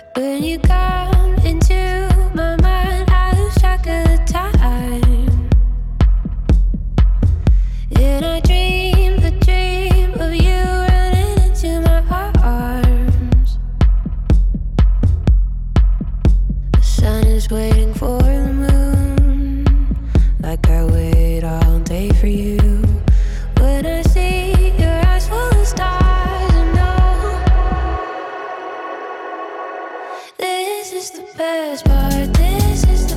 When you come into my mind, I lose track of time. And I dream the dream of you running into my arms. The sun is waiting for the moon, like I wait all day for you. When I see your eyes full of stars, I know this is the best part. This is